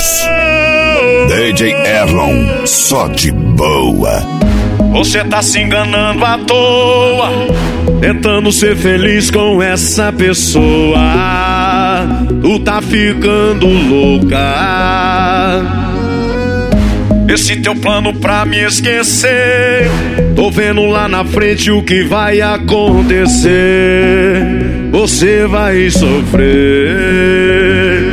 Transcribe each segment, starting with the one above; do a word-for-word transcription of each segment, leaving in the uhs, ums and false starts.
Ives, D J Erlon, só de boa. Você tá se enganando à toa, tentando ser feliz com essa pessoa. Tu tá ficando louca. Esse teu plano pra me esquecer, tô vendo lá na frente o que vai acontecer. Você vai sofrer.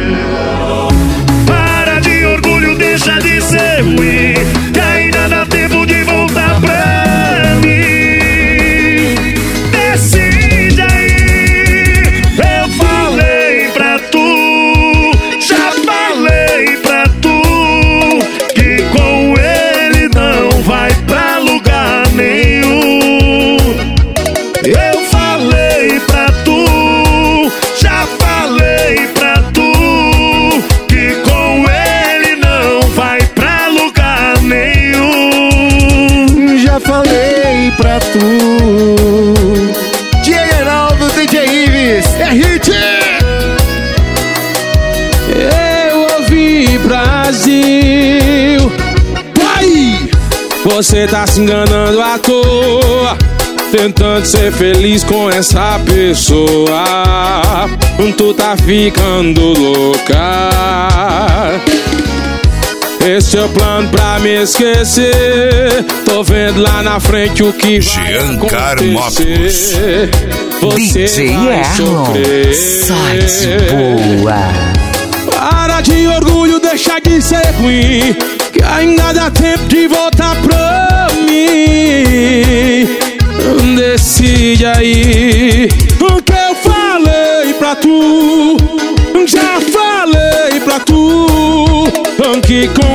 Para de orgulho, deixa de ser ruim, que ainda dá tempo de voltar pra mim. Decide aí, eu falei pra tu, já falei pra tu, que com ele não vai pra lugar nenhum. Eu falei pra tu, já falei pra tu, que com ele não vai pra lugar nenhum. Já falei pra tu. D J Geraldo, D J Ives, é hit! Eu ouvi Brasil. Pai! Você tá se enganando à toa, tentando ser feliz com essa pessoa. Tu tá ficando louca. Esse é o plano pra me esquecer. Tô vendo lá na frente o que vai acontecer. Você D J vai Erlon, sofrer. só de boa. Para de orgulho, deixa de ser ruim, que ainda dá tempo de voltar pra mim. Decide aí, o que eu falei pra tu, já falei pra tu, que com